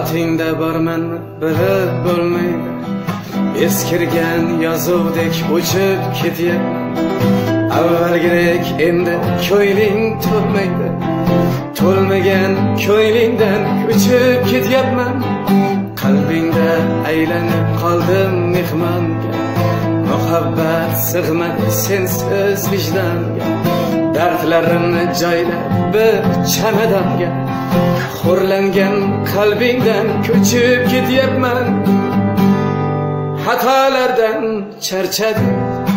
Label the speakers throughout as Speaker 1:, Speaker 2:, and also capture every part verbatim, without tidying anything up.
Speaker 1: Hayotingda borman bilib bo'lmaydi, eskirgan yozuvdek o'chib ketyapman. Avvalgidek endi ko'ngling to'lmaydi, to'lmagan ko'nglingdan ko'chib ketyapman. Qalbingda aylanib qoldim mehmonga, muhabbat sig'madi sensiz vijdonga. Dardlarimni joylab bir chamadonga, xo'rlangan qalbingdan ko'chib ketyapman. Xatolardan charchadim,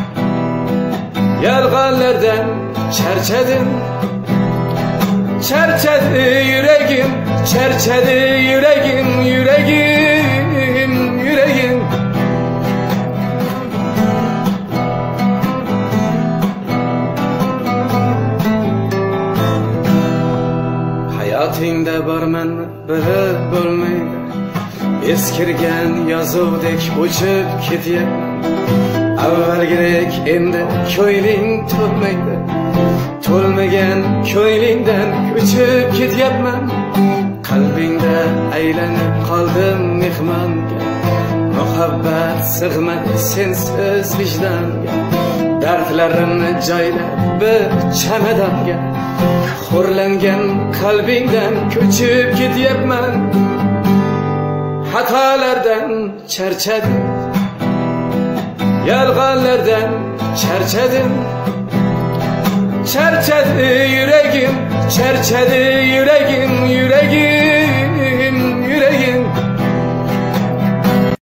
Speaker 1: yolg'onlardan charchadim. Charchadi yuragim, charchadi yuragim, yuragim, yuragim. Hayotingda borman bilib bo'lmaydi, eskirgan yozuvdek o'chib ketyapman. Avvalgidek endi ko'ngling to'lmaydi, to'lmagan ko'nglingdan ko'chib ketyapman. Qalbingda aylanib qoldim mehmonga, muhabbat sig'madi sensiz vijdonga. Dardlarimni joylab bir chamadonga, xo'rlangan qalbingdan ko'chib ketyapman. Xatolardan charchadim, yolg'onlardan charchadim. Charchadi yuragim, charchadi yuragim, yuragim.